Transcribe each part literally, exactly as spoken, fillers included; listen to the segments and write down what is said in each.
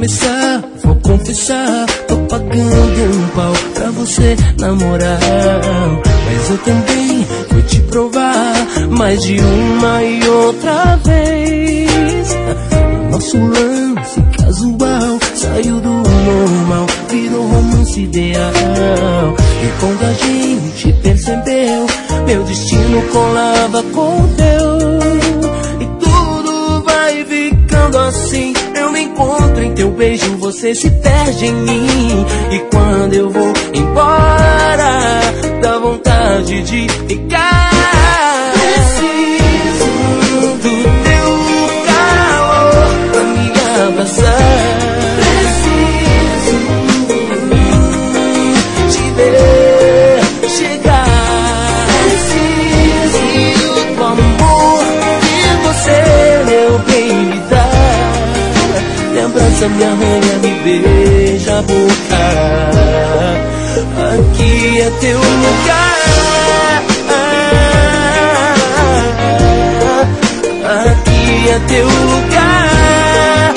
começar, vou confessar, tô pagando um pau pra você namorar. Mas eu também vou te provar mais de uma e outra vez. Nosso lance casual saiu do normal, virou romance ideal. E quando a gente percebeu, meu destino colava com o teu. E tudo vai ficando assim, eu me encontro em teu beijo, você se perde em mim. E quando eu vou embora, dá vontade de ficar. Preciso do teu calor pra me abraçar. Preciso te ver chegar. Preciso do amor que você, meu bem, me dá. Me abraça, me arranha, me beija a boca. Aqui é teu lugar. Aqui é teu lugar.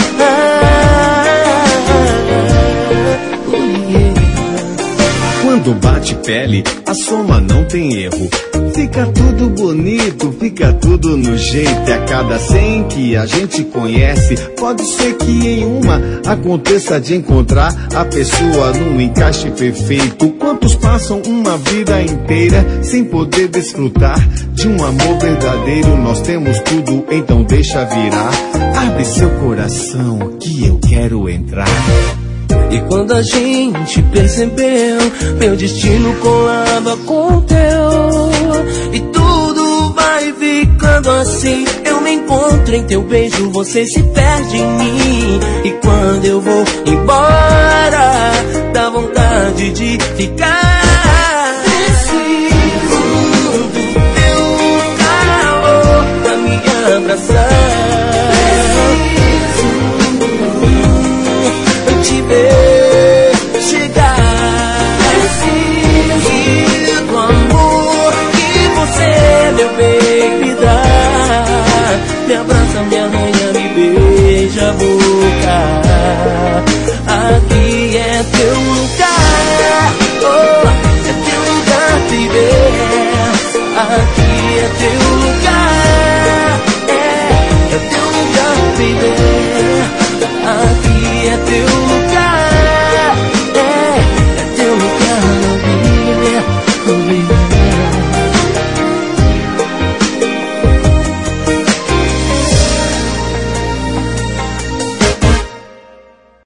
Quando bate pele, a soma não tem erro. Fica tudo bonito, fica tudo no jeito. E a cada cem que a gente conhece, pode ser que em uma aconteça de encontrar a pessoa num encaixe perfeito. Quantos passam uma vida inteira sem poder desfrutar de um amor verdadeiro? Nós temos tudo, então deixa virar. Abre seu coração que eu quero entrar. E quando a gente percebeu, meu destino colava com o teu. E tudo vai ficando assim, eu me encontro em teu beijo, você se perde em mim. E quando eu vou embora, dá vontade de ficar. Preciso do teu calor pra me abraçar. Te ver chegar. Preciso do amor que você, meu bem, me dá. Me abraça, me arranha, me beija a boca. Aqui é teu lugar. Oh, é teu lugar, baby. Aqui é teu lugar. É, é teu lugar, baby. Aqui é teu lugar.